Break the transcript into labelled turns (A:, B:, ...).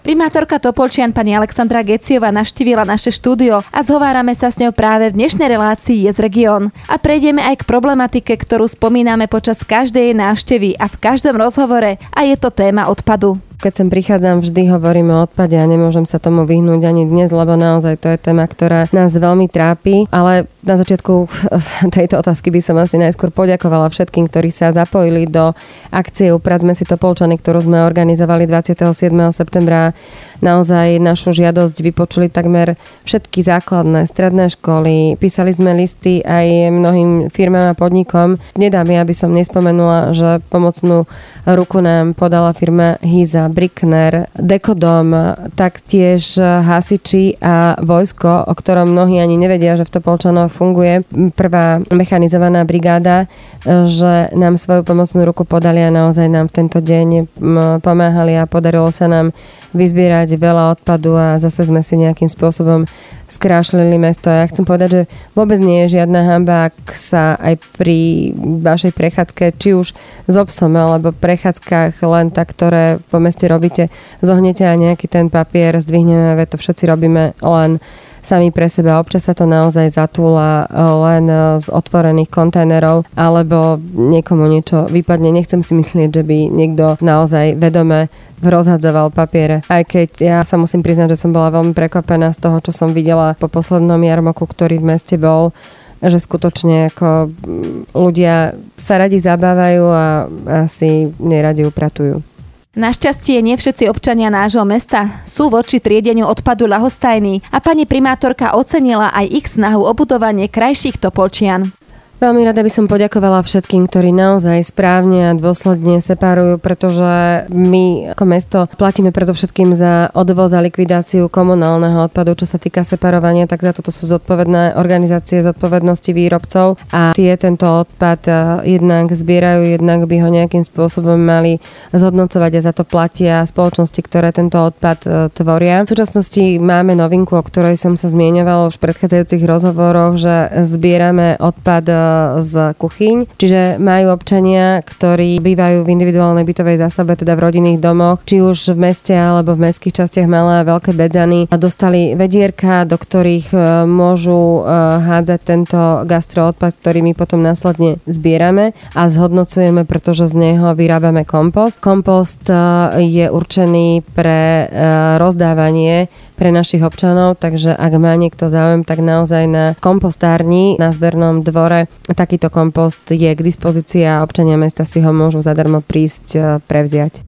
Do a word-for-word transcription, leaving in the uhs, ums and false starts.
A: Primátorka Topolčian pani Alexandra Geciová navštívila naše štúdio a zhovárame sa s ňou práve v dnešnej relácii Yes Region. A prejdeme aj k problematike, ktorú spomíname počas každej návštevy a v každom rozhovore, a je to téma odpadu.
B: Keď sem prichádzam, vždy hovorím o odpade a nemôžem sa tomu vyhnúť ani dnes, lebo naozaj to je téma, ktorá nás veľmi trápi. Ale na začiatku tejto otázky by som asi najskôr poďakovala všetkým, ktorí sa zapojili do akcie Upracme si Topolčany, ktorú sme organizovali dvadsiateho siedmeho septembra. Naozaj našu žiadosť vypočuli takmer všetky základné, stredné školy. Písali sme listy aj mnohým firmám a podnikom. Nedá mi, aby som nespomenula, že pomocnú ruku nám podala firma Hiza, Brickner, Dekodom, taktiež hasiči a vojsko, o ktorom mnohí ani nevedia, že v Topolčanoch funguje prvá mechanizovaná brigáda, že nám svoju pomocnú ruku podali a naozaj nám v tento deň pomáhali a podarilo sa nám vyzbierať veľa odpadu a zase sme si nejakým spôsobom skrášlili mesto. Ja chcem povedať, že vôbec nie je žiadna hanba, ak sa aj pri vašej prechádzke, či už s obsom alebo prechádzkach len tak, ktoré po meste robíte, zohnete aj nejaký ten papier, zdvihneme, veď to všetci robíme len sami pre seba. Občas sa to naozaj zatúla len z otvorených kontajnerov alebo niekomu niečo vypadne. Nechcem si myslieť, že by niekto naozaj vedome rozhadzoval papiere. Aj keď ja sa musím priznať, že som bola veľmi prekvapená z toho, čo som videla po poslednom jarmoku, ktorý v meste bol, že skutočne ako ľudia sa radi zabávajú a asi neradi upratujú.
A: Našťastie nie všetci občania nášho mesta sú voči triedeniu odpadu ľahostajní a pani primátorka ocenila aj ich snahu o budovanie krajších Topolčian.
B: Veľmi rada by som poďakovala všetkým, ktorí naozaj správne a dôsledne separujú, pretože my ako mesto platíme predovšetkým za odvoz a likvidáciu komunálneho odpadu. Čo sa týka separovania, tak za toto sú zodpovedné organizácie zodpovednosti výrobcov a tie tento odpad jednak zbierajú, jednak by ho nejakým spôsobom mali zhodnocovať a za to platia spoločnosti, ktoré tento odpad tvoria. V súčasnosti máme novinku, o ktorej som sa zmieňovala už v predchádzajúcich rozhovoroch, že zbierame odpad z kuchyň, čiže majú občania, ktorí bývajú v individuálnej bytovej zástavbe, teda v rodinných domoch, či už v meste alebo v mestských častiach malé a veľké bedzany, a dostali vedierka, do ktorých môžu hádzať tento gastroodpad, ktorý my potom následne zbierame a zhodnocujeme, pretože z neho vyrábame kompost. Kompost je určený pre rozdávanie pre našich občanov, takže ak má niekto záujem, tak naozaj na kompostárni na zbernom dvore takýto kompost je k dispozícii a občania mesta si ho môžu zadarmo prísť prevziať.